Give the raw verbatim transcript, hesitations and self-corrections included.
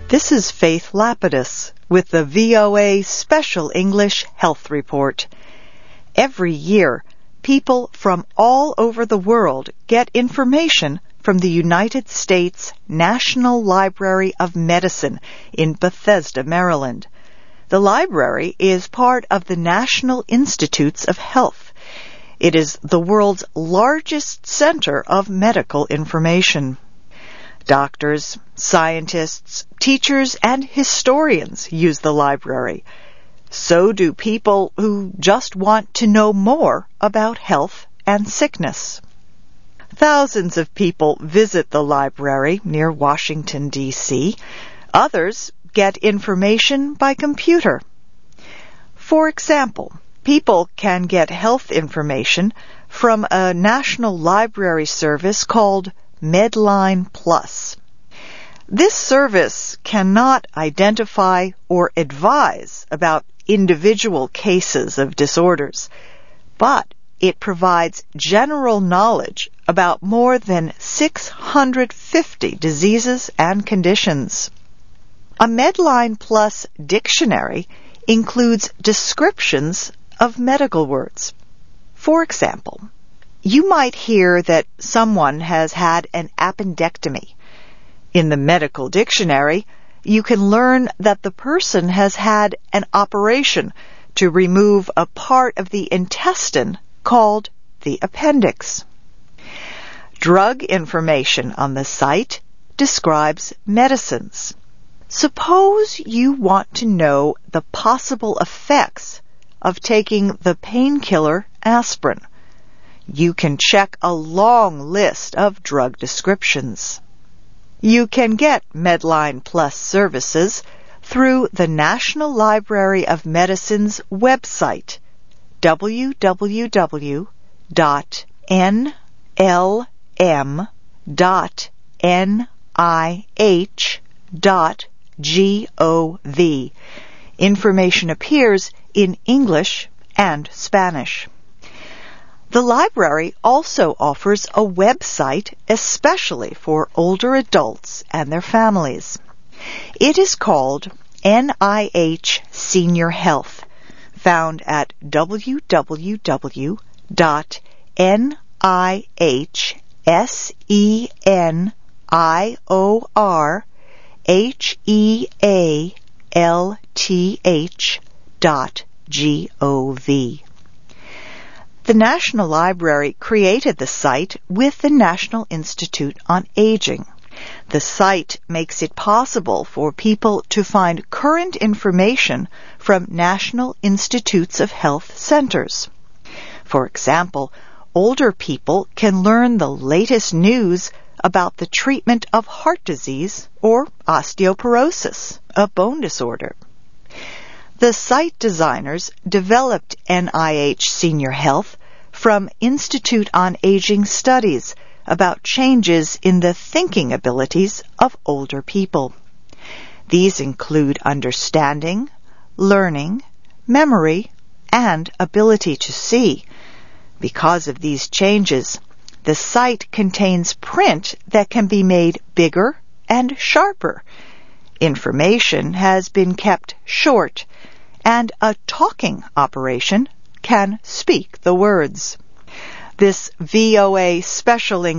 This is Faith Lapidus with the V O A Special English Health Report. Every year, people from all over the world get information from the United States National Library of Medicine in Bethesda, Maryland. The library is part of the National Institutes of Health. It is the world's largest center of medical information. Doctors, scientists, teachers, and historians use the library. So do people who just want to know more about health and sickness. Thousands of people visit the library near Washington, D C Others get information by computer. For example, people can get health information from a national library service called Medline Plus. This service cannot identify or advise about individual cases of disorders, but it provides general knowledge about more than six hundred fifty diseases and conditions. A Medline Plus dictionary includes descriptions of medical words. For example, you might hear that someone has had an appendectomy. In the medical dictionary, you can learn that the person has had an operation to remove a part of the intestine called the appendix. Drug information on the site describes medicines. Suppose you want to know the possible effects of taking the painkiller aspirin. You can check a long list of drug descriptions. You can get Medline Plus services through the National Library of Medicine's website, w w w dot n l m dot n i h dot gov. Information appears in English and Spanish. The library also offers a website especially for older adults and their families. It is called N I H Senior Health, found at w w w dot n i h senior health dot gov. The National Library created the site with the National Institute on Aging. The site makes it possible for people to find current information from National Institutes of Health centers. For example, older people can learn the latest news about the treatment of heart disease or osteoporosis, a bone disorder. The site designers developed N I H Senior Health from Institute on Aging studies about changes in the thinking abilities of older people. These include understanding, learning, memory, and ability to see. Because of these changes, the site contains print that can be made bigger and sharper. Information has been kept short, and a talking operation can speak the words. This V O A Special